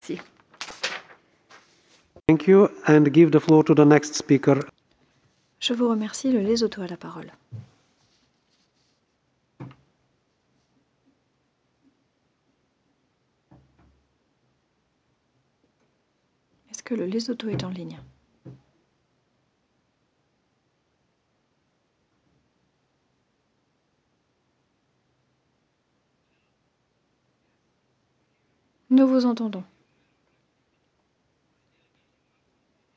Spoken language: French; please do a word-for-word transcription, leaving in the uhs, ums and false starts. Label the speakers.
Speaker 1: Si.
Speaker 2: Thank you, and give the floor to the next speaker.
Speaker 1: Je vous remercie. Le Lesotho a la parole. Est-ce que le Lesotho est en ligne? Nous vous entendons.